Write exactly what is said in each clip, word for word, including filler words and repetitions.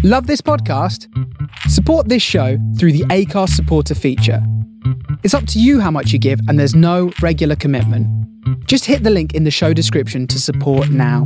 Love this podcast? Support this show through the Acast supporter feature. It's up to you how much you give, and there's no regular commitment. Just hit the link in the show description to support now.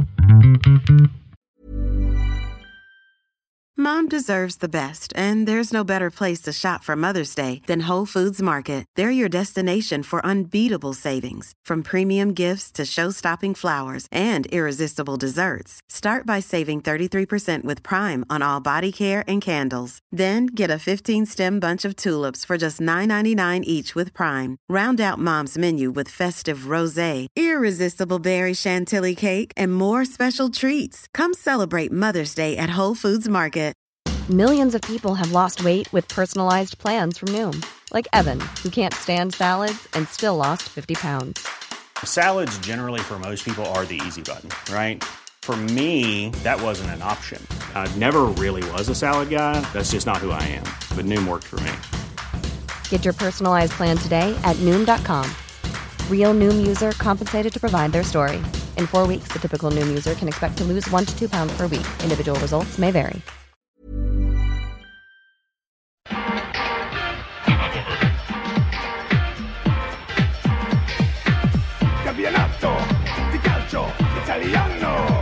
Mom deserves the best, and there's no better place to shop for Mother's Day than Whole Foods Market. They're your destination for unbeatable savings, from premium gifts to show-stopping flowers and irresistible desserts. Start by saving thirty-three percent with Prime on all body care and candles. Then get a fifteen-stem bunch of tulips for just nine ninety-nine each with Prime. Round out Mom's menu with festive rosé, irresistible berry chantilly cake, and more special treats. Come celebrate Mother's Day at Whole Foods Market. Millions of people have lost weight with personalized plans from Noom. Like Evan, who can't stand salads and still lost fifty pounds. Salads generally for most people are the easy button, right? For me, that wasn't an option. I never really was a salad guy. That's just not who I am. But Noom worked for me. Get your personalized plan today at Noom dot com. Real Noom user compensated to provide their story. In four weeks, the typical Noom user can expect to lose one to two pounds per week. Individual results may vary. Campionato di calcio italiano.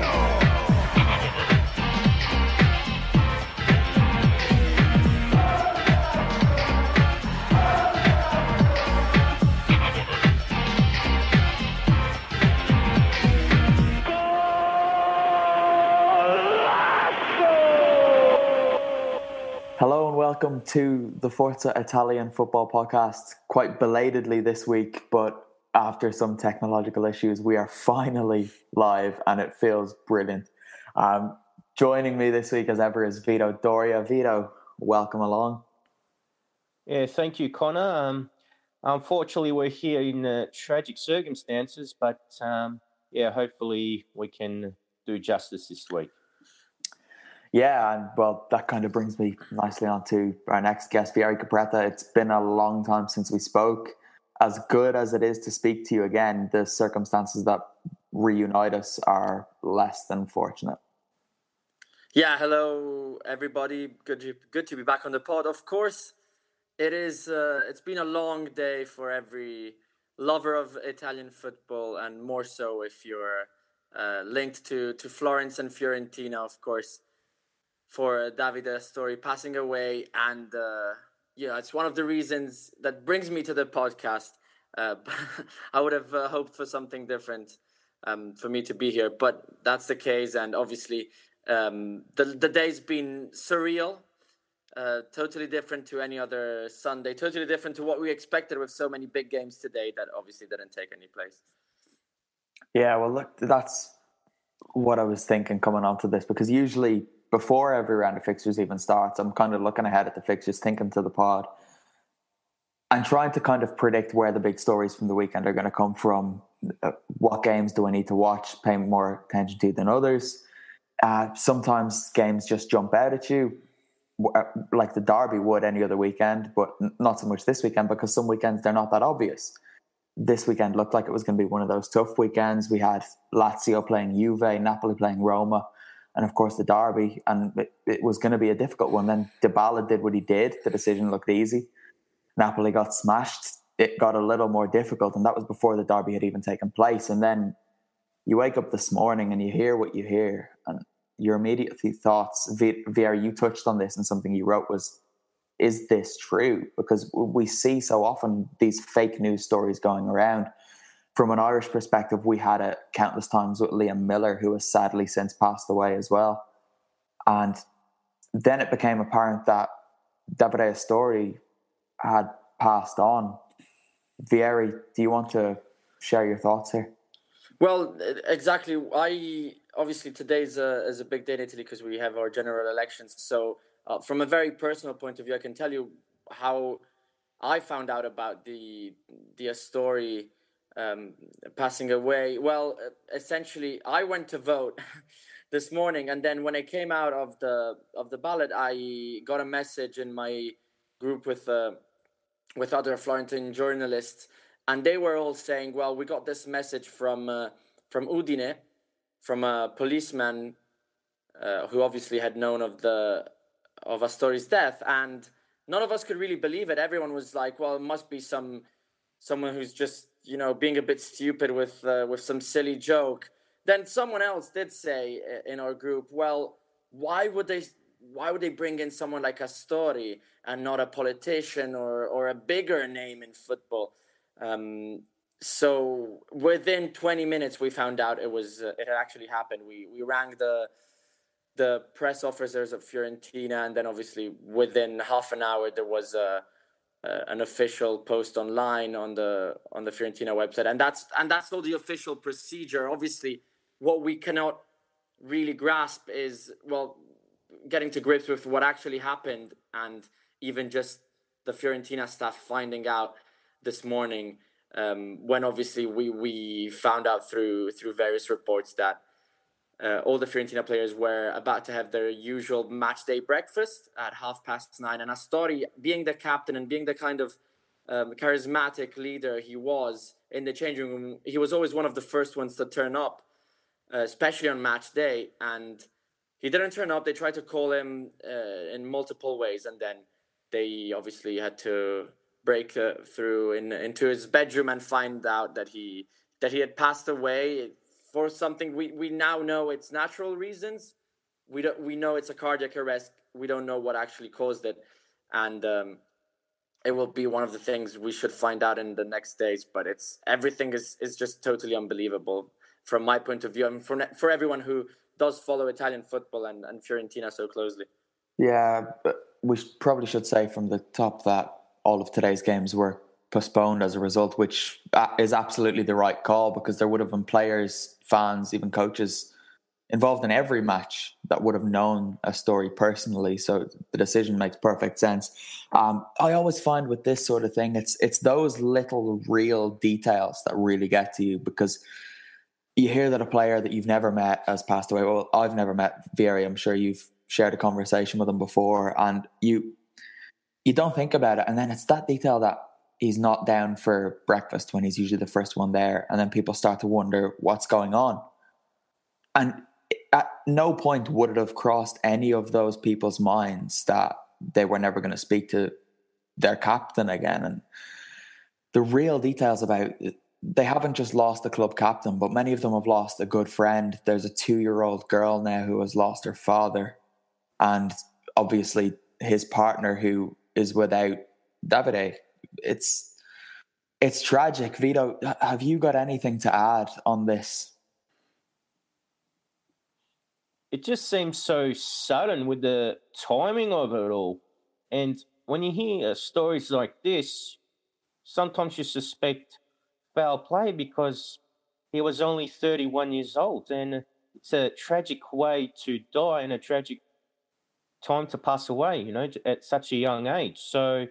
Hello and welcome to the Forza Italian Football Podcast. Quite belatedly this week, but after some technological issues, we are finally live and it feels brilliant. Um, joining me this week as ever is Vito Doria. Vito, welcome along. Yeah, thank you, Connor. Um, unfortunately, we're here in uh, tragic circumstances, but um, yeah, hopefully we can do justice this week. Yeah, and well, that kind of brings me nicely on to our next guest, Vieri Capretta. It's been a long time since we spoke. As good as it is to speak to you again, the circumstances that reunite us are less than fortunate. Yeah, hello everybody. Good to, good to be back on the pod. Of course, it is. Uh, it's been a long day for every lover of Italian football, and more so if you're uh, linked to to Florence and Fiorentina, of course, for Davide Astori passing away. And uh, yeah, it's one of the reasons that brings me to the podcast. Uh, I would have uh, hoped for something different um, for me to be here, but that's the case. And obviously, um, the the day's been surreal, uh, totally different to any other Sunday, totally different to what we expected with so many big games today that obviously didn't take any place. Yeah, well, look, that's what I was thinking coming onto this, because usually before every round of fixtures even starts, I'm kind of looking ahead at the fixtures, thinking to the pod, and trying to kind of predict where the big stories from the weekend are going to come from. Uh, what games do I need to watch, pay more attention to than others? Uh, sometimes games just jump out at you, like the derby would any other weekend, but not so much this weekend, because some weekends they're not that obvious. This weekend looked like it was going to be one of those tough weekends. We had Lazio playing Juve, Napoli playing Roma, and of course the derby, and it, it was going to be a difficult one. Then Dybala did what he did. The decision looked easy. Napoli got smashed. It got a little more difficult, and that was before the derby had even taken place. And then you wake up this morning and you hear what you hear, and your immediate thoughts, Vieri, you touched on this, and something you wrote was, is this true? Because we see so often these fake news stories going around. From an Irish perspective, we had it countless times with Liam Miller, who has sadly since passed away as well. And then it became apparent that Davide Astori had passed on. Vieri, do you want to share your thoughts here? Well, exactly. I obviously today is a, is a big day in Italy because we have our general elections. So uh, from a very personal point of view, I can tell you how I found out about the the Astori um, passing away. Well, essentially, I went to vote this morning, and then when I came out of the of the ballot, I got a message in my group with uh, with other Florentine journalists, and they were all saying, "Well, we got this message from uh, from Udine, from a policeman uh, who obviously had known of the of Astori's death, and none of us could really believe it. Everyone was like, well, it must be some someone who's just, you know, being a bit stupid with uh, with some silly joke. Then someone else did say in our group, well, why would they why would they bring in someone like Astori and not a politician or or a bigger name in football? Um, so within twenty minutes, we found out it was uh, it had actually happened. We we rang the the press officers of Fiorentina, and then obviously within half an hour there was a, a an official post online on the on the Fiorentina website, and that's and that's all the official procedure. Obviously, what we cannot really grasp is, well, getting to grips with what actually happened, and even just the Fiorentina staff finding out this morning, um, when obviously we we found out through through various reports that Uh, all the Fiorentina players were about to have their usual match day breakfast at half past nine. And Astori, being the captain and being the kind of um, charismatic leader he was in the changing room, he was always one of the first ones to turn up, uh, especially on match day. And he didn't turn up. They tried to call him uh, in multiple ways. And then they obviously had to break uh, through in, into his bedroom and find out that he that he had passed away for something we, we now know it's natural reasons. We don't we know it's a cardiac arrest. We don't know what actually caused it, and um, it will be one of the things we should find out in the next days. But it's everything is, is just totally unbelievable from my point of view, and for for everyone who does follow Italian football and, and Fiorentina so closely. Yeah, but we probably should say from the top that all of today's games were postponed as a result, which is absolutely the right call, because there would have been players, fans, even coaches involved in every match that would have known Astori personally. So the decision makes perfect sense. Um, I always find with this sort of thing, it's it's those little real details that really get to you, because you hear that a player that you've never met has passed away. Well, I've never met Vieri. I'm sure you've shared a conversation with him before, and you you don't think about it. And then it's that detail that he's not down for breakfast when he's usually the first one there. And then people start to wonder what's going on. And at no point would it have crossed any of those people's minds that they were never going to speak to their captain again. And the real details about it, they haven't just lost the club captain, but many of them have lost a good friend. There's a two-year-old girl now who has lost her father. And obviously his partner who is without Davide. It's it's tragic. Vito, have you got anything to add on this? It just seems so sudden with the timing of it all. And when you hear stories like this, sometimes you suspect foul play because he was only thirty-one years old. And it's a tragic way to die and a tragic time to pass away, you know, at such a young age. So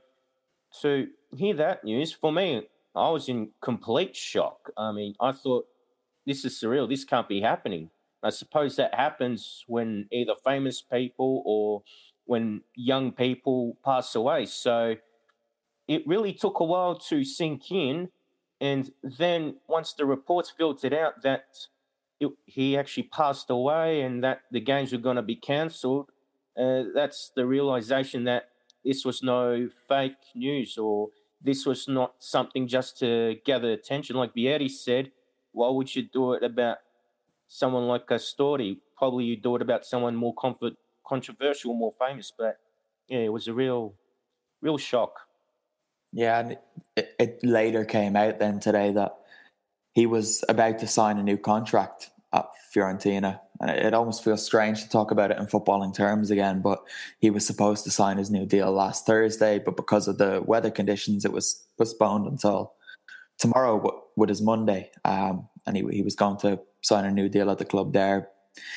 to hear that news, for me, I was in complete shock. I mean, I thought, this is surreal. This can't be happening. I suppose that happens when either famous people or when young people pass away. So it really took a while to sink in. And then once the reports filtered out that it, he actually passed away and that the games were going to be cancelled, uh, that's the realization that this was no fake news, or this was not something just to gather attention. Like Vieri said, why would you do it about someone like Astori? Probably you do it about someone more comfort, controversial, more famous. But yeah, it was a real, real shock. Yeah, and it, it later came out then today that he was about to sign a new contract at Fiorentina. And it, it almost feels strange to talk about it in footballing terms again, but he was supposed to sign his new deal last Thursday, but because of the weather conditions, it was postponed until tomorrow, which is Monday. Um, and he, he was going to sign a new deal at the club there.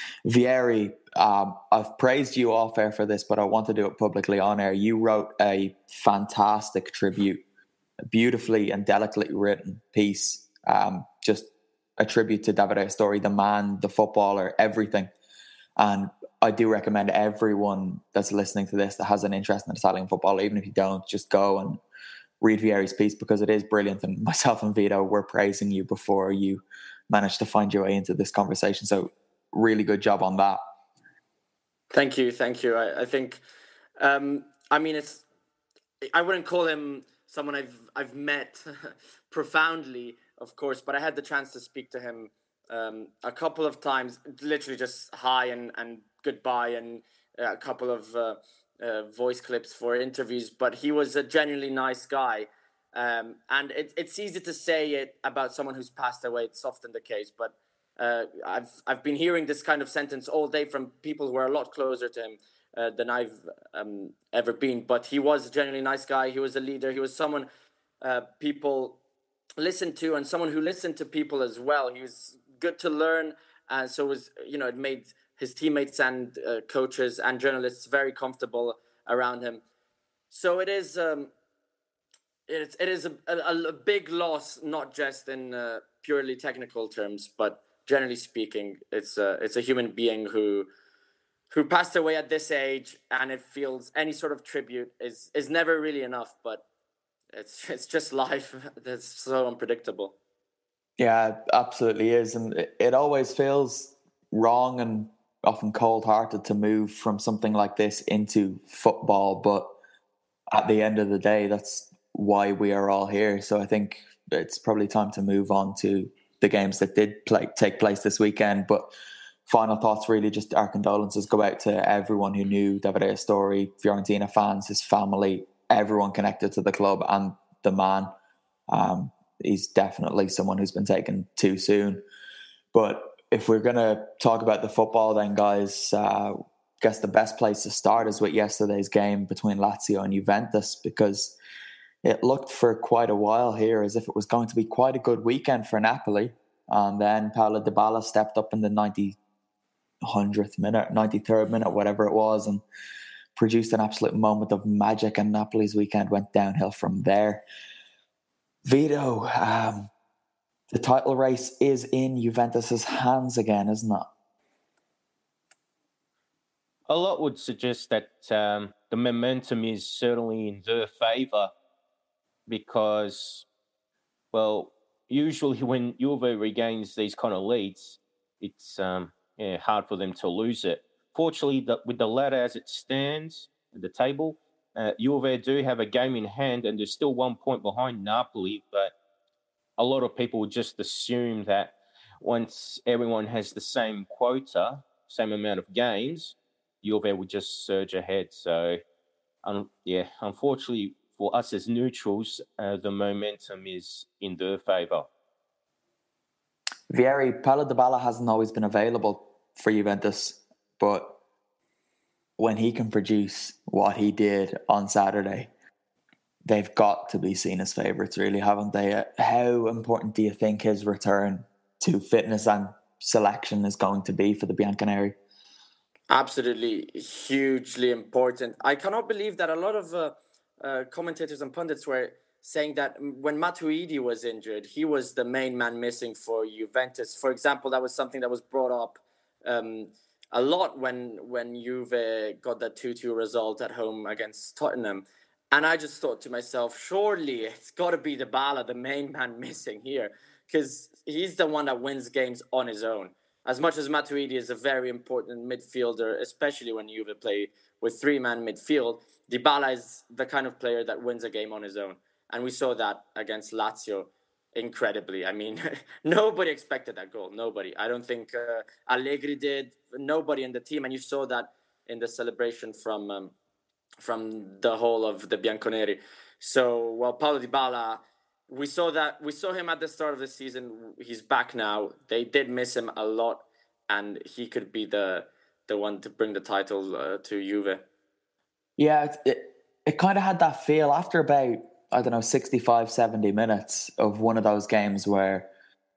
Vieri, um, I've praised you off air for this, but I want to do it publicly on air. You wrote a fantastic tribute, a beautifully and delicately written piece, um, just a tribute to Davide Astori, the man, the footballer, everything. And I do recommend everyone that's listening to this that has an interest in Italian football, even if you don't, just go and read Vieri's piece, because it is brilliant. And myself and Vito were praising you before you managed to find your way into this conversation. So really good job on that. Thank you. Thank you. I, I think Um, I mean, it's I wouldn't call him someone I've I've met profoundly, of course, but I had the chance to speak to him um, a couple of times, literally just hi and, and goodbye, and a couple of uh, uh, voice clips for interviews. But he was a genuinely nice guy. Um, and it, it's easy to say it about someone who's passed away. It's often the case. But uh, I've I've been hearing this kind of sentence all day from people who are a lot closer to him uh, than I've um, ever been. But he was a genuinely nice guy. He was a leader. He was someone uh, people listened to, and someone who listened to people as well. He was good to learn. And so it was, you know, it made his teammates and uh, coaches and journalists very comfortable around him. So it is... Um, It, it is a, a, a big loss, not just in uh, purely technical terms, but generally speaking, it's a, it's a human being who who passed away at this age, and it feels any sort of tribute is, is never really enough, but it's it's just life that's so unpredictable. Yeah, it absolutely is. And it, it always feels wrong and often cold-hearted to move from something like this into football, but at the end of the day, that's why we are all here. So I think it's probably time to move on to the games that did play, take place this weekend. But final thoughts, really, just our condolences go out to everyone who knew Davide Astori, Fiorentina fans, his family, everyone connected to the club and the man. Um, he's definitely someone who's been taken too soon. But if we're going to talk about the football then, guys, uh, I guess the best place to start is with yesterday's game between Lazio and Juventus, because it looked for quite a while here as if it was going to be quite a good weekend for Napoli. And then Paulo Dybala stepped up in the ninety, hundredth minute, ninety-third minute, whatever it was, and produced an absolute moment of magic, and Napoli's weekend went downhill from there. Vito, um, the title race is in Juventus's hands again, isn't it? A lot would suggest that um, the momentum is certainly in their favour, because, well, usually when Juve regains these kind of leads, it's um, yeah, hard for them to lose it. Fortunately, the, with the ladder as it stands at the table, uh, Juve do have a game in hand, and they're still one point behind Napoli, but a lot of people would just assume that once everyone has the same quota, same amount of games, Juve would just surge ahead. So, um, yeah, unfortunately, for us as neutrals, uh, the momentum is in their favour. Vieri, Paulo Dybala hasn't always been available for Juventus, but when he can produce what he did on Saturday, they've got to be seen as favourites, really, haven't they? How important do you think his return to fitness and selection is going to be for the Bianconeri? Absolutely, hugely important. I cannot believe that a lot of uh, uh, commentators and pundits were saying that when Matuidi was injured, he was the main man missing for Juventus. For example, that was something that was brought up um, a lot when when Juve got that two two result at home against Tottenham. And I just thought to myself, surely it's got to be Dybala, the main man missing here, because he's the one that wins games on his own. As much as Matuidi is a very important midfielder, especially when Juve play with three-man midfield, Dybala is the kind of player that wins a game on his own. And we saw that against Lazio incredibly. I mean, nobody expected that goal. Nobody. I don't think uh, Allegri did. Nobody in the team. And you saw that in the celebration from um, from the whole of the Bianconeri. So, well, Paulo Dybala, we saw that. We saw him at the start of the season. He's back now. They did miss him a lot. And he could be the the one to bring the title uh, to Juve. Yeah, it, it, it kind of had that feel after about, I don't know, sixty-five, seventy minutes of one of those games where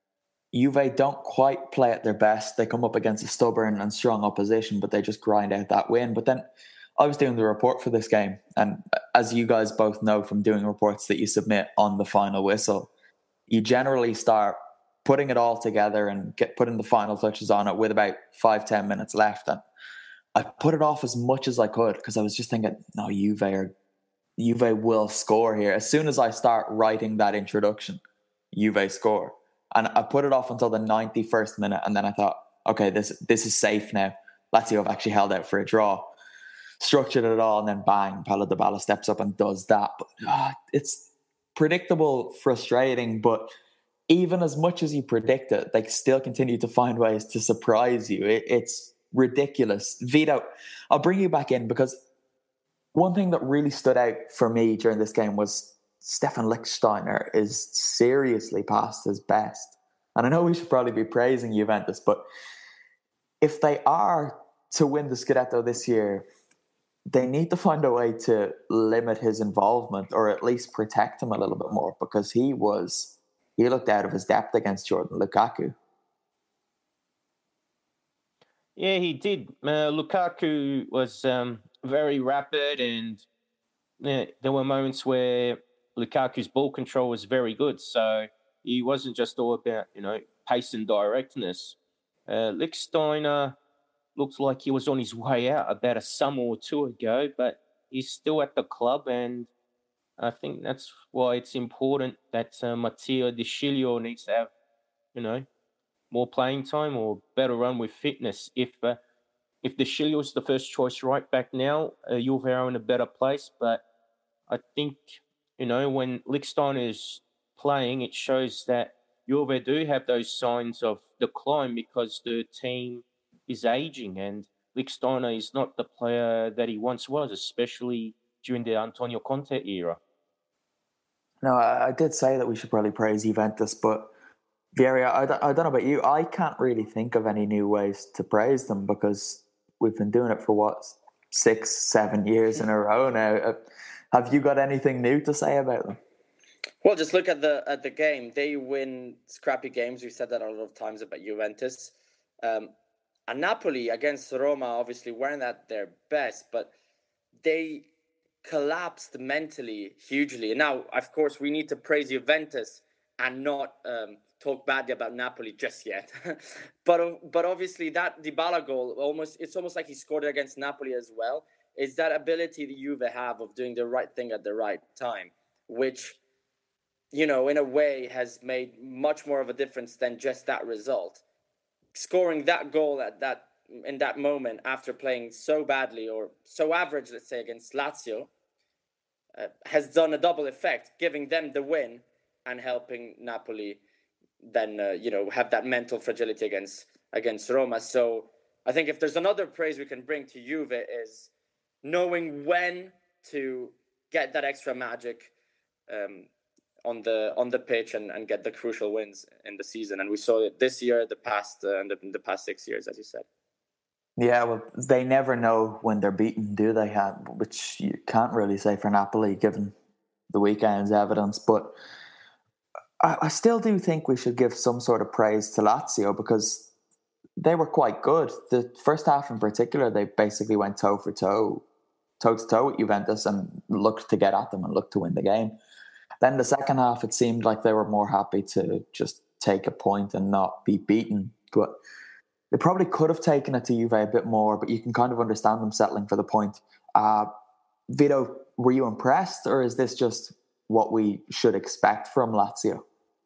Juve don't quite play at their best. They come up against a stubborn and strong opposition, but they just grind out that win. But then I was doing the report for this game, and as you guys both know from doing reports that you submit on the final whistle, you generally start putting it all together and get putting the final touches on it with about five, ten minutes left. And I put it off as much as I could because I was just thinking, no, Juve are Juve will score here. As soon as I start writing that introduction, Juve score. And I put it off until the ninety-first minute, and then I thought, okay, this this is safe now. Lazio have actually held out for a draw. structured it all, and then bang, Paulo Dybala steps up and does that. But uh, it's predictable, frustrating, but even as much as you predict it, they still continue to find ways to surprise you. It, it's ridiculous. Vito, I'll bring you back in because one thing that really stood out for me during this game was Stefan Lichtsteiner is seriously past his best. And I know we should probably be praising Juventus, but if they are to win the Scudetto this year, they need to find a way to limit his involvement or at least protect him a little bit more, because he was, he looked out of his depth against Jordan Lukaku. Yeah, he did. Uh, Lukaku was um, very rapid, and yeah, there were moments where Lukaku's ball control was very good. So he wasn't just all about, you know, pace and directness. Uh, Lichtsteiner looked like he was on his way out about a summer or two ago, but he's still at the club, and I think that's why it's important that uh, Matteo De Sciglio needs to have, you know, more playing time or better run with fitness. If uh, if De Sciglio's the first choice right back now, uh, Juve are in a better place. But I think, you know, when Lichtsteiner is playing, it shows that Juve do have those signs of decline because the team is aging, and Lichtsteiner is not the player that he once was, especially during the Antonio Conte era. No, I, I did say that we should probably praise Juventus, but Vieri, I, I don't know about you, I can't really think of any new ways to praise them because we've been doing it for, what, six, seven years in a row now. Have you got anything new to say about them? Well, just look at the at the game. They win scrappy games. We said that a lot of times about Juventus. Um, and Napoli against Roma obviously weren't at their best, but they collapsed mentally hugely. And now, of course, we need to praise Juventus and not um, talk badly about Napoli just yet. but but obviously that Dybala goal, almost it's almost like he scored it against Napoli as well. It's that ability that Juve have of doing the right thing at the right time, which, you know, in a way has made much more of a difference than just that result. Scoring that goal at that in that moment after playing so badly or so average, let's say, against Lazio, uh, has done a double effect, giving them the win and helping Napoli then, uh, you know, have that mental fragility against against Roma. So I think if there's another praise we can bring to Juve is knowing when to get that extra magic um, on the on the pitch and, and get the crucial wins in the season. And we saw it this year, the past uh, and the, the past six years, as you said. Yeah, well, they never know when they're beaten, do they? Have, which you can't really say for Napoli, given the weekend's evidence. But I, I still do think we should give some sort of praise to Lazio because they were quite good. The first half in particular, they basically went toe for toe, toe to toe with Juventus and looked to get at them and looked to win the game. Then the second half, it seemed like they were more happy to just take a point and not be beaten. But they probably could have taken it to Juve a bit more, but you can kind of understand them settling for the point. Uh, Vito, were you impressed, or is this just what we should expect from Lazio?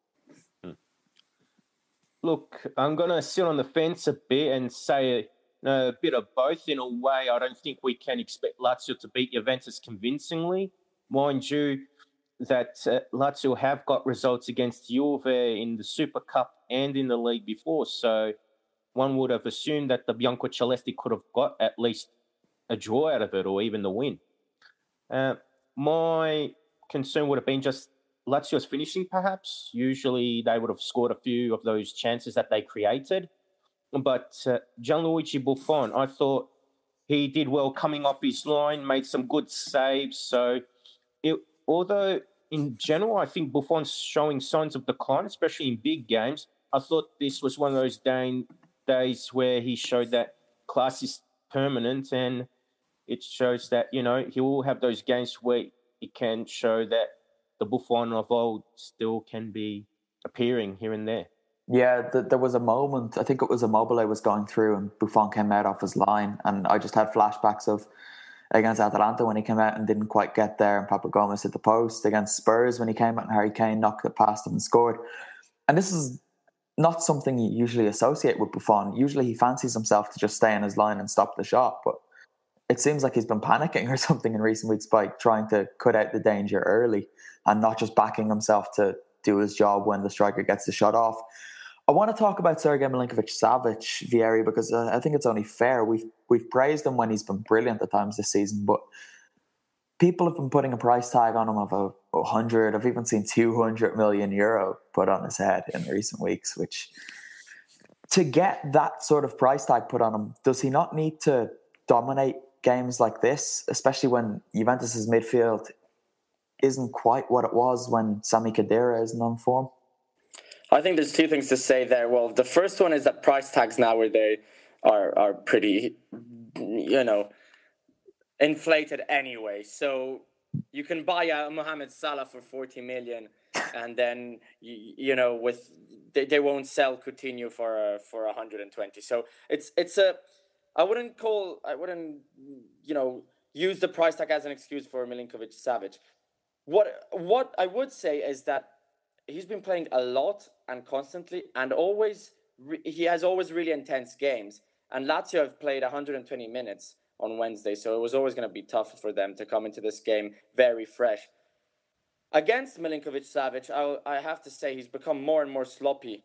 Look, I'm going to sit on the fence a bit and say a, a bit of both. In a way, I don't think we can expect Lazio to beat Juventus convincingly. Mind you, that uh, Lazio have got results against Juve in the Super Cup and in the league before, so one would have assumed that the Biancocelesti could have got at least a draw out of it or even the win. Uh, my concern would have been just Lazio's finishing, perhaps. Usually they would have scored a few of those chances that they created. But uh, Gianluigi Buffon, I thought he did well coming off his line, made some good saves. So it, although in general I think Buffon's showing signs of decline, especially in big games, I thought this was one of those day, days where he showed that class is permanent, and it shows that, you know, he will have those games where he can show that the Buffon of old still can be appearing here and there. Yeah, th- there was a moment, I think it was Immobile I was going through and Buffon came out off his line, and I just had flashbacks of against Atalanta when he came out and didn't quite get there and Papa Gomez hit the post, against Spurs when he came out and Harry Kane knocked it past him and scored. And this is not something you usually associate with Buffon. Usually he fancies himself to just stay in his line and stop the shot, but it seems like he's been panicking or something in recent weeks by trying to cut out the danger early and not just backing himself to do his job when the striker gets the shot off. I want to talk about Sergei Milinkovic-Savic, Vieri, because uh, I think it's only fair. We've we've praised him when he's been brilliant at times this season, but people have been putting a price tag on him of a one hundred. I've even seen two hundred million euro put on his head in recent weeks, which, to get that sort of price tag put on him, does he not need to dominate games like this, especially when Juventus's midfield isn't quite what it was when Sami Khedira isn't on form? I think there's two things to say there. Well, the first one is that price tags nowadays are are pretty, you know, inflated anyway. So you can buy a Mohamed Salah for forty million, and then you, you know with they, they won't sell Coutinho for uh, for one hundred twenty. So it's it's a I wouldn't call I wouldn't you know use the price tag as an excuse for Milinkovic-Savic. What what I would say is that he's been playing a lot and constantly, and always re- he has always really intense games. And Lazio have played one hundred twenty minutes on Wednesday, so it was always going to be tough for them to come into this game very fresh. Against Milinkovic-Savic, I, I have to say he's become more and more sloppy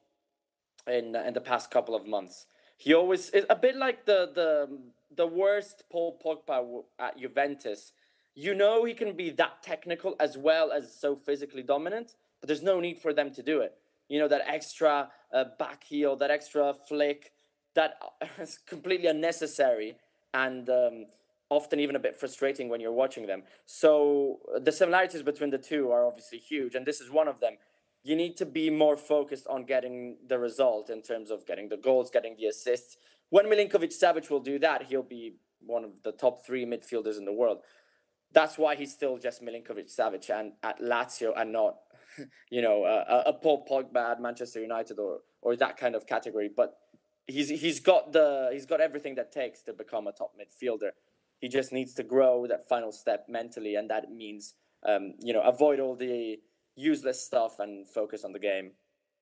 in in the past couple of months. He always is a bit like the the the worst Paul Pogba at Juventus. You know he can be that technical as well as so physically dominant, but there's no need for them to do it. You know, that extra uh, back heel, that extra flick, that is completely unnecessary and um, often even a bit frustrating when you're watching them. So the similarities between the two are obviously huge, and this is one of them. You need to be more focused on getting the result in terms of getting the goals, getting the assists. When Milinkovic-Savic will do that, he'll be one of the top three midfielders in the world. That's why he's still just Milinkovic-Savic and at Lazio and not, you know, a, a Paul Pogba at Manchester United or or that kind of category. But he's he's got the he's got everything that takes to become a top midfielder. He just needs to grow that final step mentally, and that means um, you know avoid all the useless stuff and focus on the game.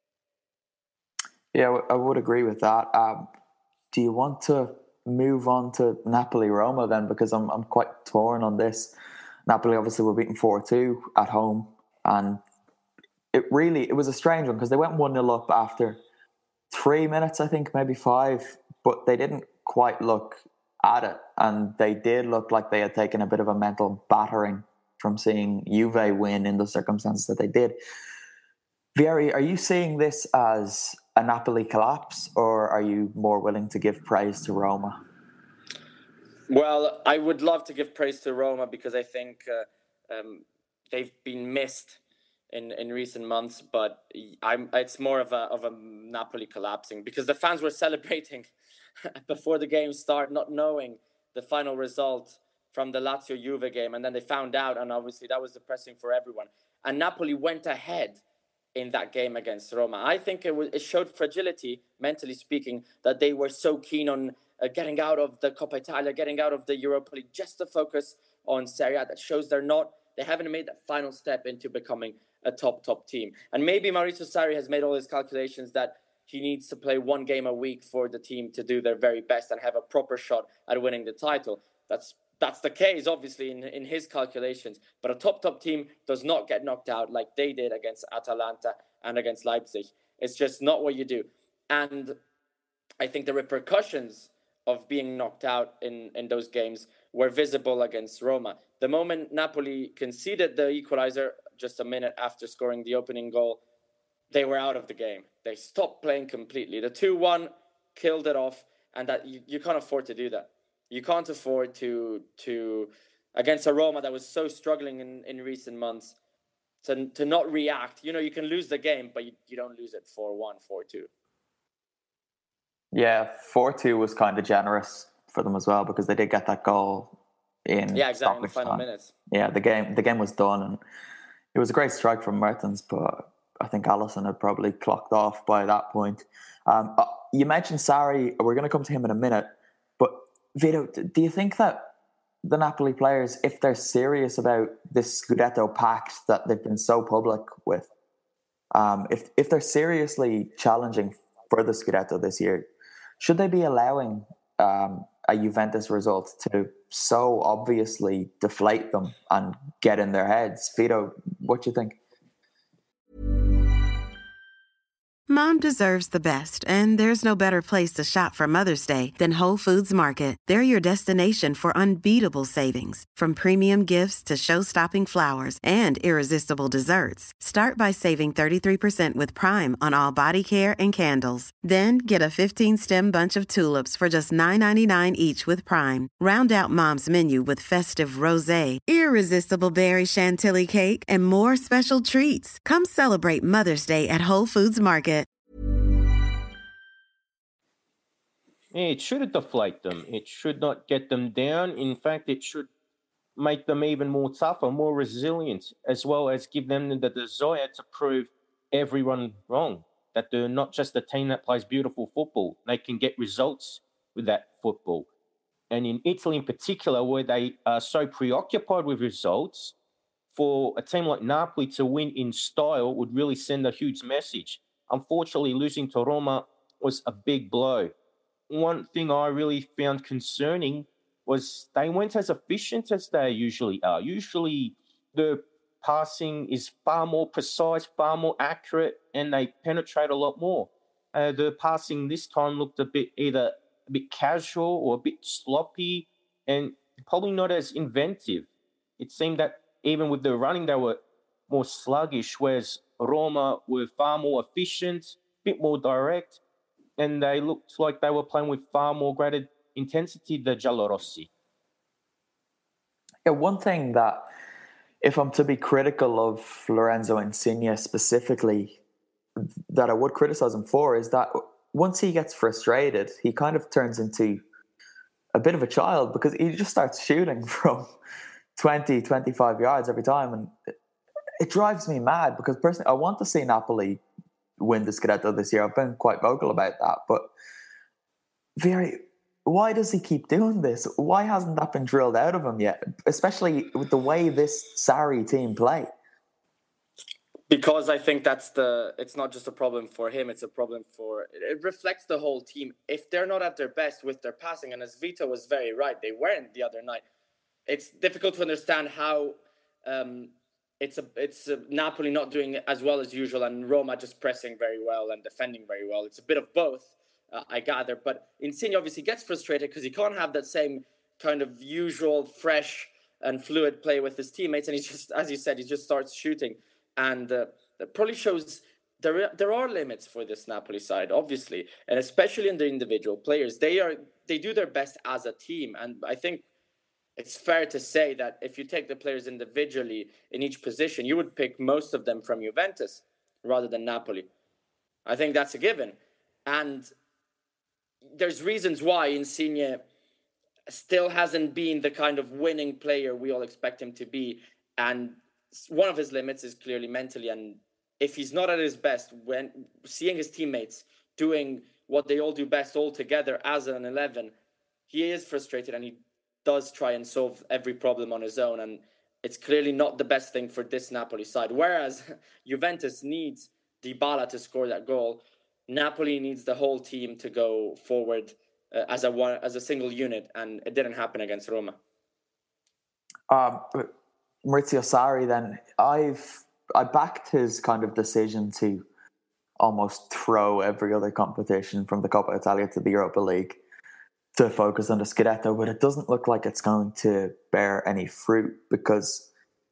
Yeah, I would agree with that. Um, do you want to move on to Napoli-Roma then? Because I'm I'm quite torn on this. Napoli obviously were beaten four two at home, and it really it was a strange one because they went one nil up after three minutes, I think, maybe five, but they didn't quite look at it, and they did look like they had taken a bit of a mental battering from seeing Juve win in the circumstances that they did. Vieri, are you seeing this as a Napoli collapse, or are you more willing to give praise to Roma? Well, I would love to give praise to Roma because I think uh, um, they've been missed in, in recent months, but I'm, it's more of a of a Napoli collapsing because the fans were celebrating before the game started, not knowing the final result from the Lazio-Juve game, and then they found out, and obviously that was depressing for everyone. And Napoli went ahead in that game against Roma. I think it, was, it showed fragility, mentally speaking, that they were so keen on uh, getting out of the Coppa Italia, getting out of the Europa League, just to focus on Serie A. That shows they're not, they haven't made that final step into becoming a top, top team. And maybe Maurizio Sarri has made all his calculations that he needs to play one game a week for the team to do their very best and have a proper shot at winning the title. That's That's the case, obviously, in, in his calculations. But a top, top team does not get knocked out like they did against Atalanta and against Leipzig. It's just not what you do. And I think the repercussions of being knocked out in, in those games were visible against Roma. The moment Napoli conceded the equalizer just a minute after scoring the opening goal, they were out of the game. They stopped playing completely. The two one killed it off, and that you, you can't afford to do that. You can't afford to, to against a Roma that was so struggling in, in recent months, to to not react. You know, you can lose the game, but you, you don't lose it four one, four two. Yeah, four two was kind of generous for them as well because they did get that goal in yeah, exactly in the final time. minutes. Yeah, the game the game was done, and it was a great strike from Mertens, but I think Alisson had probably clocked off by that point. Um, you mentioned Sarri. We're going to come to him in a minute, but Vito, do you think that the Napoli players, if they're serious about this Scudetto pact that they've been so public with, um, if if they're seriously challenging for the Scudetto this year, should they be allowing um, a Juventus result to so obviously deflate them and get in their heads. Vito, what do you think? Mom deserves the best, and there's no better place to shop for Mother's Day than Whole Foods Market. They're your destination for unbeatable savings, from premium gifts to show-stopping flowers and irresistible desserts. Start by saving thirty-three percent with Prime on all body care and candles. Then get a fifteen-stem bunch of tulips for just nine ninety-nine each with Prime. Round out Mom's menu with festive rosé, irresistible berry chantilly cake, and more special treats. Come celebrate Mother's Day at Whole Foods Market. Yeah, it should deflate them. It should not get them down. In fact, it should make them even more tougher, more resilient, as well as give them the desire to prove everyone wrong, that they're not just a team that plays beautiful football. They can get results with that football. And in Italy in particular, where they are so preoccupied with results, for a team like Napoli to win in style would really send a huge message. Unfortunately, losing to Roma was a big blow. One thing I really found concerning was they weren't as efficient as they usually are. Usually the passing is far more precise, far more accurate, and they penetrate a lot more. Uh, the passing this time looked a bit either a bit casual or a bit sloppy and probably not as inventive. It seemed that even with the running, they were more sluggish, whereas Roma were far more efficient, a bit more direct, and they looked like they were playing with far more greater intensity, the Giallorossi. Yeah, one thing that, if I'm to be critical of Lorenzo Insigne specifically, that I would criticize him for, is that once he gets frustrated, he kind of turns into a bit of a child, because he just starts shooting from twenty, twenty-five yards every time. And it, it drives me mad, because personally, I want to see Napoli win the Scudetto this year. I've been quite vocal about that. But very, why does he keep doing this? Why hasn't that been drilled out of him yet? Especially with the way this Sarri team play. Because I think that's the, it's not just a problem for him, it's a problem for, it reflects the whole team. If they're not at their best with their passing, and as Vito was very right, they weren't the other night, it's difficult to understand how um, it's a it's a Napoli not doing as well as usual and Roma just pressing very well and defending very well. It's a bit of both, uh, I gather. But Insigne obviously gets frustrated because he can't have that same kind of usual, fresh and fluid play with his teammates. And he's just, as you said, he just starts shooting. And uh, that probably shows there there are limits for this Napoli side, obviously, and especially in the individual players. They are they do their best as a team, and I think it's fair to say that if you take the players individually in each position, you would pick most of them from Juventus rather than Napoli. I think that's a given. And there's reasons why Insigne still hasn't been the kind of winning player we all expect him to be. And one of his limits is clearly mentally. And if he's not at his best, when seeing his teammates doing what they all do best all together as an eleven, he is frustrated and he does try and solve every problem on his own, and it's clearly not the best thing for this Napoli side. Whereas Juventus needs Dybala to score that goal, Napoli needs the whole team to go forward uh, as a one, as a single unit, and it didn't happen against Roma. Um, Maurizio Sarri, then I've I backed his kind of decision to almost throw every other competition from the Coppa Italia to the Europa League to focus on the Scudetto, but it doesn't look like it's going to bear any fruit because,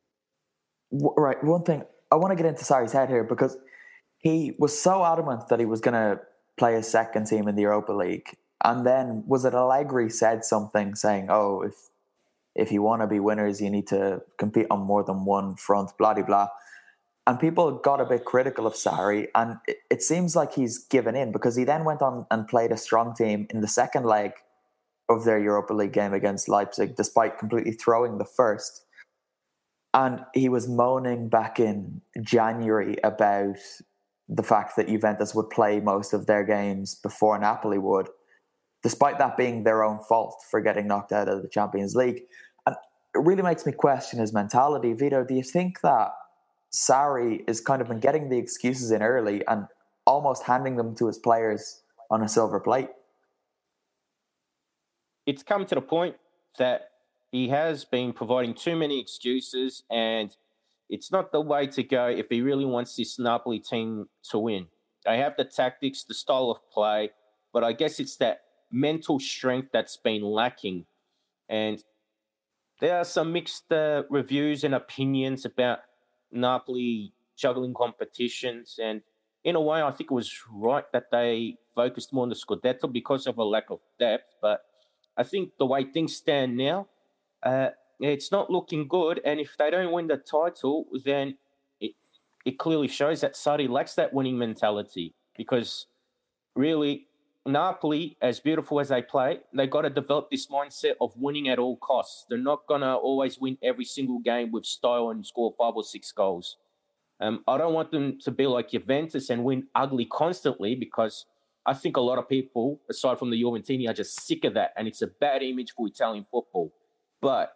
right, one thing, I want to get into Sarri's head here because he was so adamant that he was going to play a second team in the Europa League, and then was it Allegri said something saying, oh, if if you want to be winners, you need to compete on more than one front, blah, blah, blah. And people got a bit critical of Sarri, and it, it seems like he's given in because he then went on and played a strong team in the second leg of their Europa League game against Leipzig, despite completely throwing the first. And he was moaning back in January about the fact that Juventus would play most of their games before Napoli would, despite that being their own fault for getting knocked out of the Champions League. And it really makes me question his mentality. Vito, do you think that Sarri is kind of been getting the excuses in early and almost handing them to his players on a silver plate? it's come to the point that he has been providing too many excuses, and it's not the way to go if he really wants this Napoli team to win. They have the tactics, the style of play, but I guess it's that mental strength that's been lacking. And there are some mixed uh, reviews and opinions about Napoli juggling competitions. And in a way, I think it was right that they focused more on the Scudetto because of a lack of depth. But I think the way things stand now, uh, it's not looking good. And if they don't win the title, then it, it clearly shows that Sarri lacks that winning mentality. Because really, Napoli, as beautiful as they play, they got to develop this mindset of winning at all costs. They're not going to always win every single game with style and score five or six goals. Um, I don't want them to be like Juventus and win ugly constantly, because I think a lot of people, aside from the Juventini, are just sick of that, and it's a bad image for Italian football. But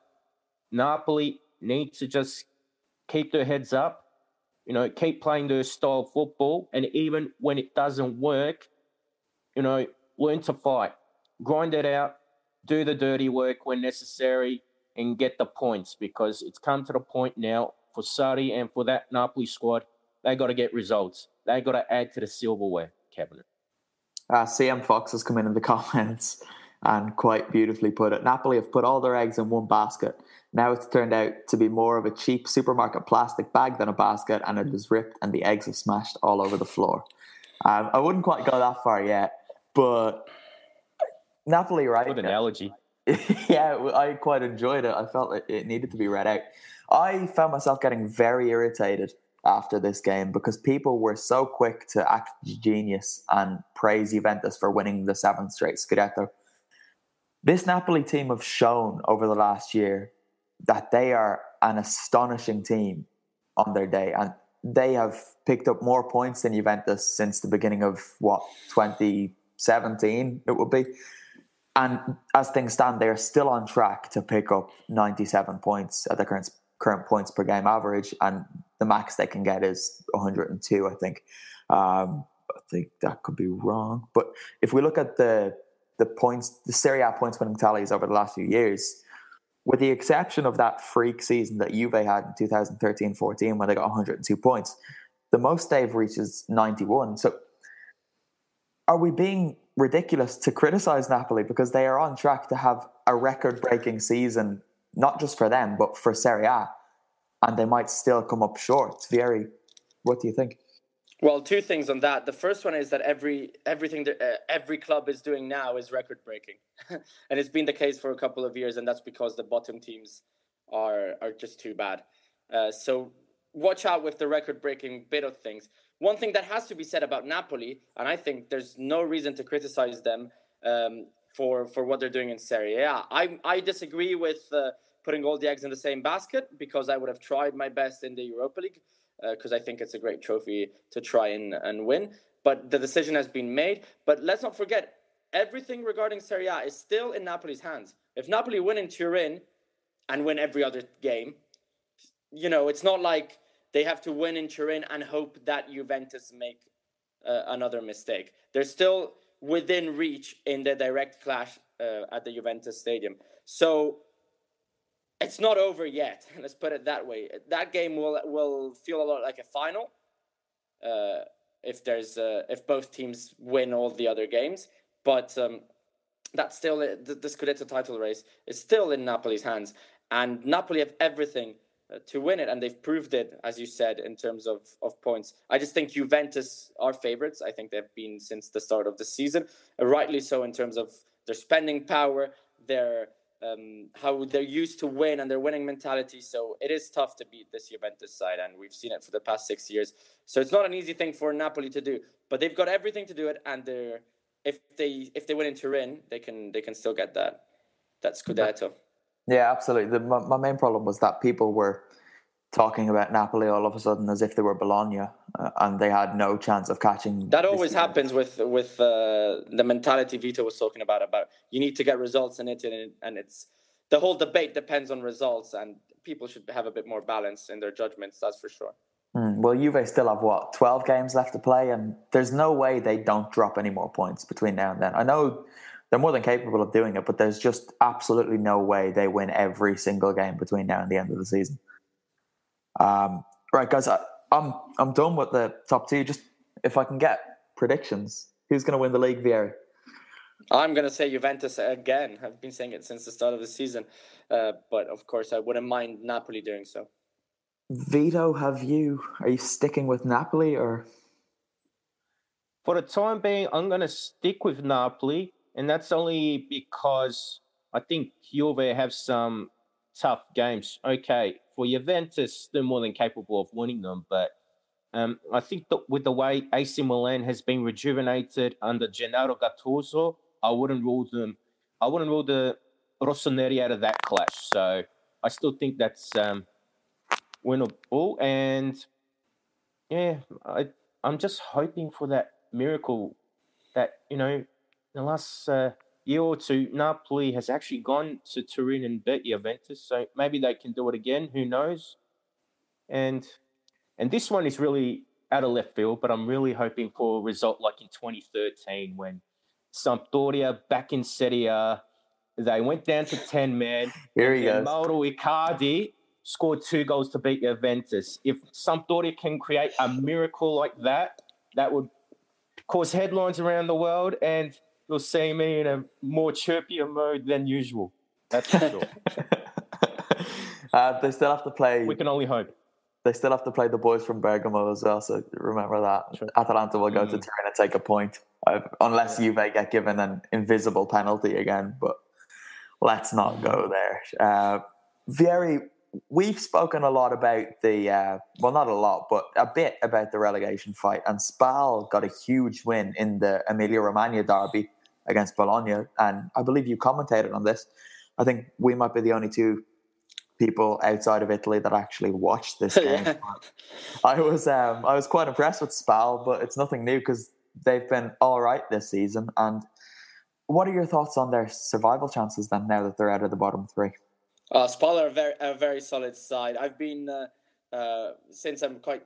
Napoli need to just keep their heads up, you know, keep playing their style of football, and even when it doesn't work, you know, learn to fight, grind it out, do the dirty work when necessary, and get the points, because it's come to the point now for Sarri and for that Napoli squad, they got to get results. They got to add to the silverware cabinet. Uh, C M Fox has come in in the comments and quite beautifully put it. Napoli have put all their eggs in one basket. Now it's turned out to be more of a cheap supermarket plastic bag than a basket, and it is ripped and the eggs have smashed all over the floor. Um, I wouldn't quite go that far yet, but Napoli, right? Good analogy. Yeah, I quite enjoyed it. I felt it, it needed to be read out. I found myself getting very irritated after this game because people were so quick to act genius and praise Juventus for winning the seventh straight Scudetto. This Napoli team have shown over the last year that they are an astonishing team on their day, and they have picked up more points than Juventus since the beginning of, what, twenty seventeen it would be. And as things stand, they are still on track to pick up ninety-seven points at the current current points per game average, and the max they can get is one hundred two, I think. Um, I think that could be wrong. But if we look at the the points, the Serie A points winning tallies over the last few years, with the exception of that freak season that Juve had in two thousand thirteen fourteen when they got one hundred two points, the most they've reached is ninety-one. So are we being ridiculous to criticize Napoli because they are on track to have a record-breaking season, not just for them, but for Serie A, and they might still come up short? Vieri, what do you think? Well, two things on that. The first one is that every everything that uh, every club is doing now is record-breaking, and it's been the case for a couple of years, and that's because the bottom teams are are just too bad. Uh, so watch out with the record-breaking bit of things. One thing that has to be said about Napoli, and I think there's no reason to criticize them um, for for what they're doing in Serie A. I I disagree with uh, putting all the eggs in the same basket, because I would have tried my best in the Europa League, because uh, I think it's a great trophy to try and, and win. But the decision has been made. But let's not forget, everything regarding Serie A is still in Napoli's hands. If Napoli win in Turin and win every other game, you know, it's not like they have to win in Turin and hope that Juventus make uh, another mistake. They're still within reach in the direct clash uh, at the Juventus Stadium. So it's not over yet. Let's put it that way. That game will will feel a lot like a final uh, if there's uh, if both teams win all the other games. But um, that's still the, the Scudetto title race is still in Napoli's hands, and Napoli have everything uh, to win it, and they've proved it, as you said, in terms of, of points. I just think Juventus are favourites. I think they've been since the start of the season, uh, rightly so, in terms of their spending power, their Um, how they're used to win and their winning mentality. So it is tough to beat this Juventus side, and we've seen it for the past six years. So it's not an easy thing for Napoli to do, but they've got everything to do it. And they're, if they if they win in Turin, they can they can still get that that Scudetto. Yeah, absolutely. The, my, my main problem was that people were talking about Napoli all of a sudden as if they were Bologna, uh, and they had no chance of catching. That always happens with with uh, the mentality Vito was talking about. About you need to get results in it, and, and it's the whole debate depends on results, and people should have a bit more balance in their judgments. That's for sure. Mm, well, Juve still have what twelve games left to play, and there's no way they don't drop any more points between now and then. I know they're more than capable of doing it, but there's just absolutely no way they win every single game between now and the end of the season. Um, right, guys, I, I'm I'm done with the top two. Just if I can get predictions, who's going to win the league, Vieri? I'm going to say Juventus again. I've been saying it since the start of the season, uh, but of course I wouldn't mind Napoli doing so. Vito, have you? Are you sticking with Napoli or? For the time being, I'm going to stick with Napoli, and that's only because I think Juve have some tough games. Okay, for Juventus, they're more than capable of winning them, but um, I think that with the way A C Milan has been rejuvenated under Gennaro Gattuso, I wouldn't rule them. I wouldn't rule the Rossoneri out of that clash. So I still think that's um, winnable, and yeah, I, I'm just hoping for that miracle that, you know, in the last uh, year or two, Napoli has actually gone to Turin and beat Juventus. So maybe they can do it again. Who knows? And and this one is really out of left field, but I'm really hoping for a result like in twenty thirteen when Sampdoria back in Serie A, they went down to ten men. Here he goes. Mauro Icardi scored two goals to beat Juventus. If Sampdoria can create a miracle like that, that would cause headlines around the world, and you'll see me in a more chirpier mode than usual. That's for sure. uh, they still have to play. We can only hope. They still have to play the boys from Bergamo as well, so remember that. Sure. Atalanta will go mm. to Turin and take a point, uh, unless yeah. Juve get given an invisible penalty again, but let's not go there. Uh, Vieri, we've spoken a lot about the, uh, well, not a lot, but a bit about the relegation fight, and Spal got a huge win in the Emilia-Romagna derby against Bologna, and I believe you commentated on this. I think we might be the only two people outside of Italy that actually watched this game. yeah. I was um, I was quite impressed with Spal, but it's nothing new because they've been all right this season. And what are your thoughts on their survival chances then, now that they're out of the bottom three? Uh, Spal are a very, a very solid side. I've been, uh, uh, since I'm quite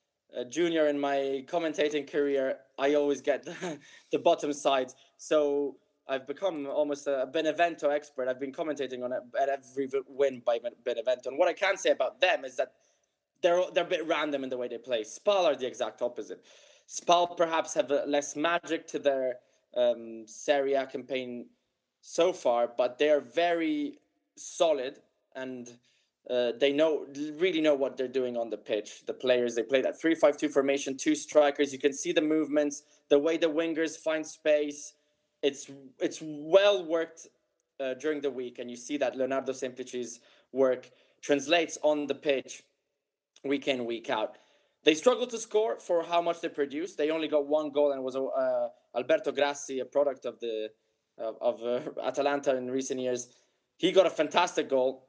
a junior in my commentating career, I always get the, the bottom sides. So I've become almost a Benevento expert. I've been commentating on it at every win by Benevento. And what I can say about them is that they're they're a bit random in the way they play. Spal are the exact opposite. Spal perhaps have less magic to their um, Serie A campaign so far, but they're very solid, and uh, they know really know what they're doing on the pitch. The players, they play that three five two formation, two strikers. You can see the movements, the way the wingers find space. It's it's well worked uh, during the week, and you see that Leonardo Semplici's work translates on the pitch week in, week out. They struggle to score for how much they produce. They only got one goal, and it was uh, Alberto Grassi, a product of the uh, of uh, Atalanta in recent years. He got a fantastic goal,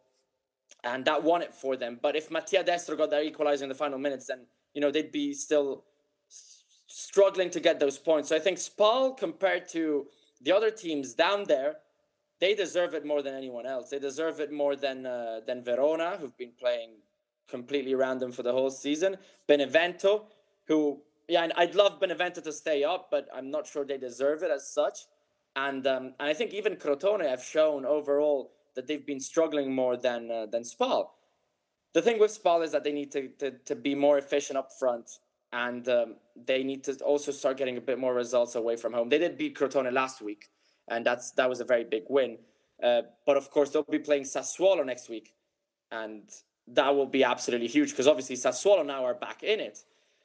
and that won it for them. But if Mattia Destro got their equalizer in the final minutes, then you know they'd be still s- struggling to get those points. So I think Spal, compared to the other teams down there, they deserve it more than anyone else. They deserve it more than uh, than Verona, who've been playing completely random for the whole season. Benevento, who, yeah, I'd love Benevento to stay up, but I'm not sure they deserve it as such. And um, and I think even Crotone have shown overall that they've been struggling more than uh, than Spal. The thing with Spal is that they need to to, to be more efficient up front. And um, they need to also start getting a bit more results away from home. They did beat Crotone last week, and that's that was a very big win. Uh, but of course, they'll be playing Sassuolo next week, and that will be absolutely huge because obviously Sassuolo now are back in it.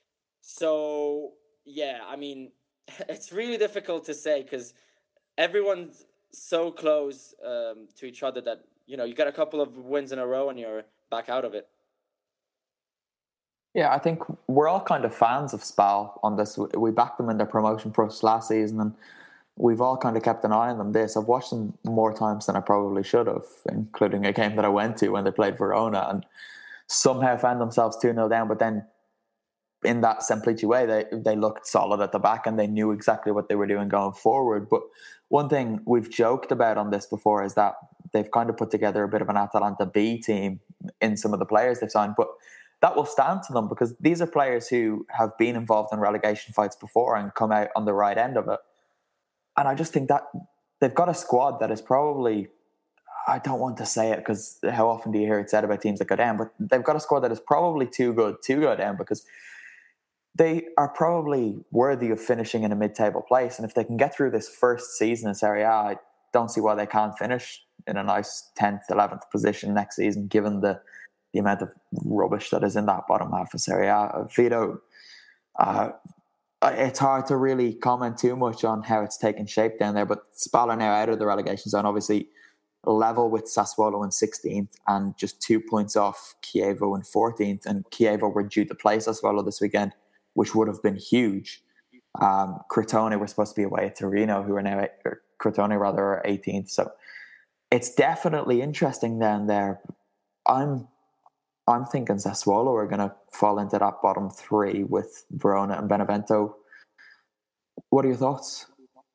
So yeah, I mean, it's really difficult to say because everyone's so close um, to each other that you know you get a couple of wins in a row and you're back out of it. Yeah, I think we're all kind of fans of Spal on this. We backed them in their promotion push last season, and we've all kind of kept an eye on them this. I've watched them more times than I probably should have, including a game that I went to when they played Verona, and somehow found themselves two nil down. But then in that Semplici way, they, they looked solid at the back, and they knew exactly what they were doing going forward. But one thing we've joked about on this before is that they've kind of put together a bit of an Atalanta B team in some of the players they've signed. But that will stand to them because these are players who have been involved in relegation fights before and come out on the right end of it. And I just think that they've got a squad that is probably, I don't want to say it because how often do you hear it said about teams that go down, but they've got a squad that is probably too good to go down because they are probably worthy of finishing in a mid-table place. And if they can get through this first season in Serie A, I don't see why they can't finish in a nice tenth, eleventh position next season, given the, the amount of rubbish that is in that bottom half of Serie A. Vito, uh, it's hard to really comment too much on how it's taken shape down there, but Spal are now out of the relegation zone, obviously level with Sassuolo in sixteenth and just two points off Chievo in fourteenth. And Chievo were due to play Sassuolo this weekend, which would have been huge. Um, Crotone were supposed to be away at Torino, who are now, or Crotone rather, are eighteenth. So it's definitely interesting down there. I'm I'm thinking Sassuolo are going to fall into that bottom three with Verona and Benevento. What are your thoughts?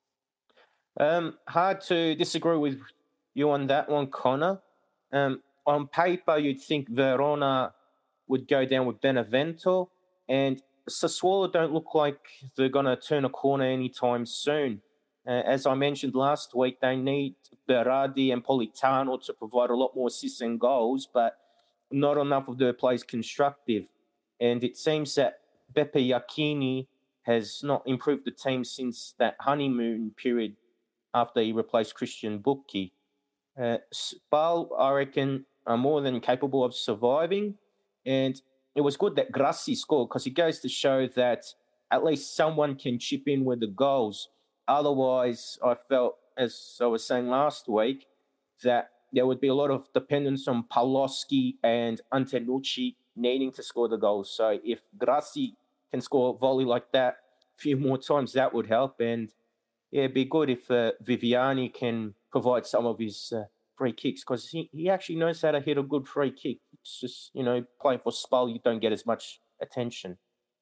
Um, hard to disagree with you on that one, Connor. Um, on paper, you'd think Verona would go down with Benevento, and Sassuolo don't look like they're going to turn a corner anytime soon. Uh, as I mentioned last week, they need Berardi and Politano to provide a lot more assists and goals, but not enough of their plays constructive. And it seems that Beppe Iacchini has not improved the team since that honeymoon period after he replaced Christian Bucchi. Uh, Spal, I reckon, are more than capable of surviving. And it was good that Grassi scored because it goes to show that at least someone can chip in with the goals. Otherwise, I felt, as I was saying last week, that there would be a lot of dependence on Pawlowski and Antenucci needing to score the goals. So if Grassi can score a volley like that a few more times, that would help. And yeah, it'd be good if uh, Viviani can provide some of his uh, free kicks because he, he actually knows how to hit a good free kick. It's just, you know, playing for Spal, you don't get as much attention.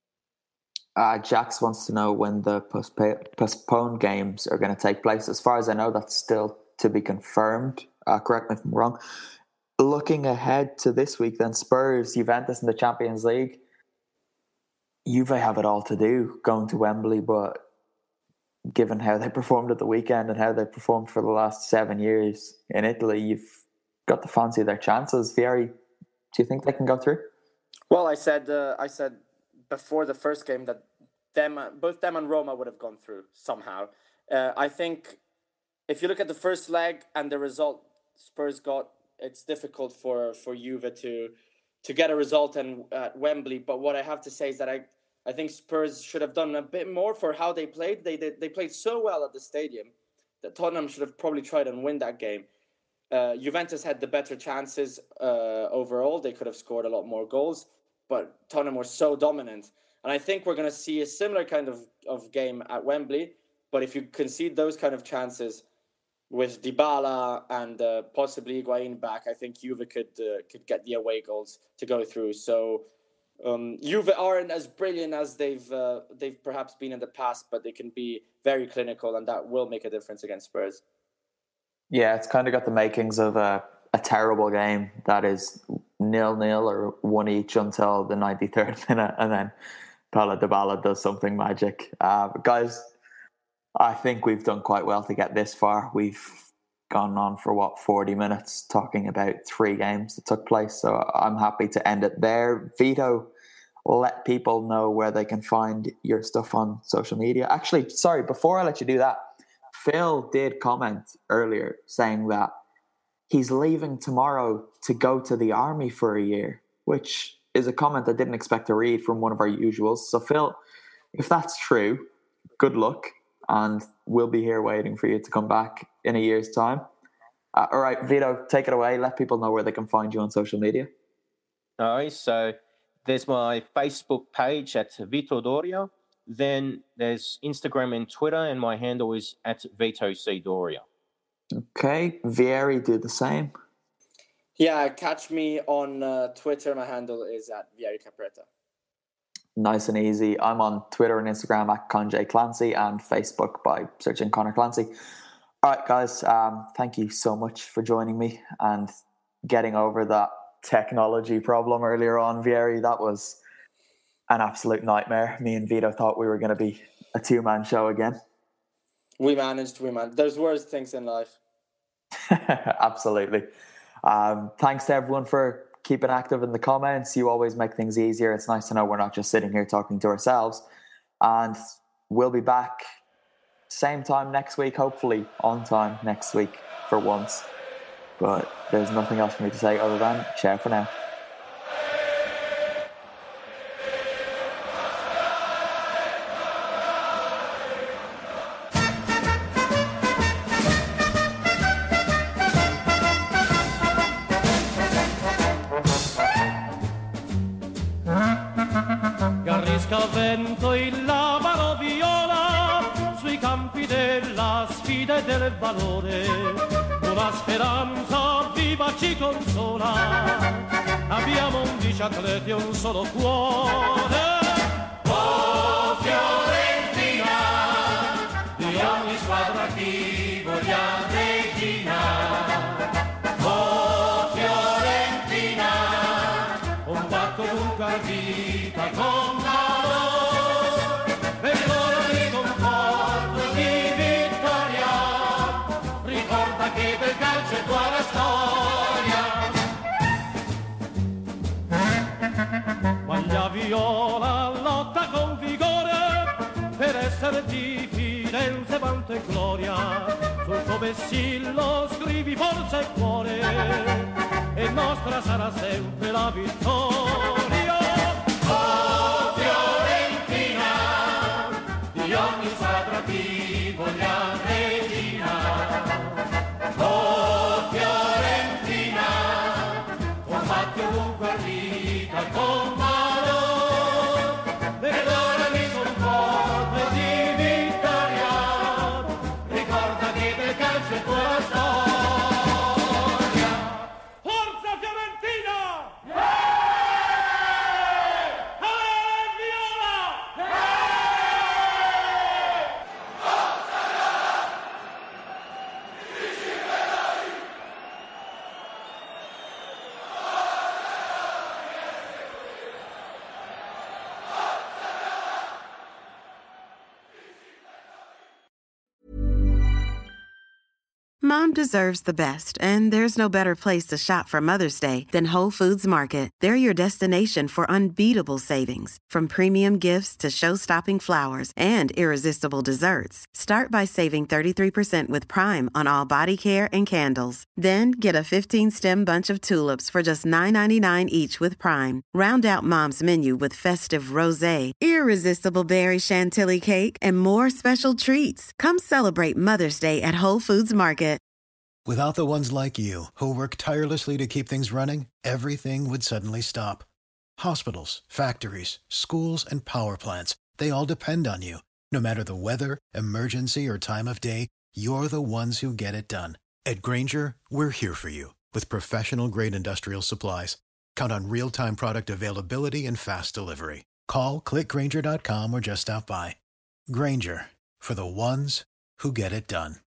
Uh, Jax wants to know when the postp- postponed games are going to take place. As far as I know, that's still to be confirmed. Uh, correct me if I'm wrong. Looking ahead to this week, then Spurs, Juventus in the Champions League. Juve have it all to do going to Wembley, but given how they performed at the weekend and how they performed for the last seven years in Italy, you've got to fancy their chances. Vieri, do you think they can go through? Well, I said uh, I said before the first game that them, both them and Roma would have gone through somehow. Uh, I think if you look at the first leg and the result Spurs got, it's difficult for, for Juve to to get a result in, at Wembley. But what I have to say is that I, I think Spurs should have done a bit more for how they played. They, they, they played so well at the stadium that Tottenham should have probably tried and win that game. Uh, Juventus had the better chances uh, overall. They could have scored a lot more goals, but Tottenham were so dominant. And I think we're going to see a similar kind of, of game at Wembley. But if you concede those kind of chances with Dybala and uh, possibly Higuain back, I think Juve could uh, could get the away goals to go through. So um, Juve aren't as brilliant as they've uh, they've perhaps been in the past, but they can be very clinical, and that will make a difference against Spurs. Yeah, it's kind of got the makings of a, a terrible game that is nil-nil or one each until the ninety-third minute, and then Paulo Dybala does something magic. Uh, guys, I think we've done quite well to get this far. We've gone on for, what, forty minutes talking about three games that took place, so I'm happy to end it there. Vito, let people know where they can find your stuff on social media. Actually, sorry, before I let you do that, Phil did comment earlier saying that he's leaving tomorrow to go to the army for a year, which is a comment I didn't expect to read from one of our usuals. So Phil, if that's true, good luck, and we'll be here waiting for you to come back in a year's time. Uh, all right, Vito, take it away. Let people know where they can find you on social media. All right, so there's my Facebook page at Vito Doria. Then there's Instagram and Twitter, and my handle is at Vito C. Doria. Okay, Vieri, do the same. Yeah, catch me on uh, Twitter. My handle is at Vieri Capretta. Nice and easy. I'm on Twitter and Instagram at Conjay Clancy and Facebook by searching Connor Clancy. All right, guys, um, thank you so much for joining me and getting over that technology problem earlier on, Vieri. That was an absolute nightmare. Me and Vito thought we were going to be a two-man show again. We managed, we managed. There's worse things in life. Absolutely. Um, thanks to everyone for keeping active in the comments. You always make things easier. It's nice to know we're not just sitting here talking to ourselves. And we'll be back same time next week, hopefully on time next week for once. But there's nothing else for me to say other than ciao for now. Garrisca al vento il labaro viola sui campi della sfida e del valore, una speranza viva ci consola, abbiamo undici atleti e un solo cuore. Oh Fiorentina, di ogni squadra ti vogliamo regina. Oh Fiorentina, combatto dunque a vita con valore, per l'ora di sconforto di vittoria, ricorda che del calcio è tua la storia. Maglia viola lotta con vigore, per essere di Firenze vanto e gloria, sul tuo vessillo scrivi forza e cuore, e nostra sarà sempre la vittoria. Oh Fiorentina, di ogni squadra ti vogliamo regina. Oh Fiorentina, combatti ovunque a vita con valore, per l'ora di conforto e di vittoria, ricorda che del calcio è tua storia. Forza Fiorentina! Mom deserves the best, and there's no better place to shop for Mother's Day than Whole Foods Market. They're your destination for unbeatable savings, from premium gifts to show-stopping flowers and irresistible desserts. Start by saving thirty-three percent with Prime on all body care and candles. Then get a fifteen-stem bunch of tulips for just nine ninety-nine each with Prime. Round out Mom's menu with festive rosé, irresistible berry chantilly cake, and more special treats. Come celebrate Mother's Day at Whole Foods Market. Without the ones like you, who work tirelessly to keep things running, everything would suddenly stop. Hospitals, factories, schools, and power plants, they all depend on you. No matter the weather, emergency, or time of day, you're the ones who get it done. At Grainger, we're here for you with professional-grade industrial supplies. Count on real-time product availability and fast delivery. Call, click Grainger dot com, or just stop by. Grainger, for the ones who get it done.